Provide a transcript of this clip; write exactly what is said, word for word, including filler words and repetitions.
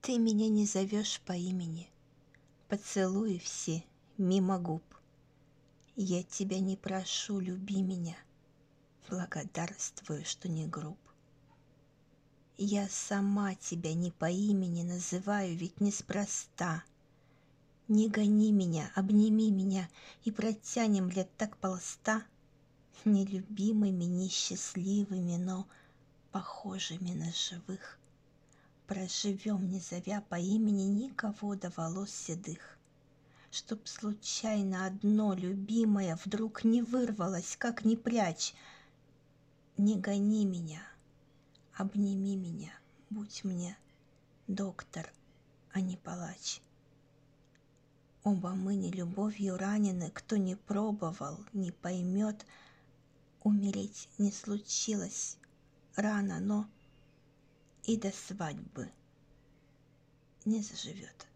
Ты меня не зовешь по имени, поцелуи все мимо губ. Я тебя не прошу, люби меня, благодарствую, что не груб. Я сама тебя не по имени называю, ведь неспроста. Не гони меня, обними меня и протянем лет так полста, нелюбимыми, несчастливыми, но похожими на живых. Проживем, не зовя по имени никого до волос седых, чтоб случайно одно любимое вдруг не вырвалось, как ни прячь. Не гони меня, обними меня, будь мне доктор, а не палач. Оба мы не любовью ранены, кто не пробовал, не поймет. Умереть не случилось рано, но и до свадьбы не заживет.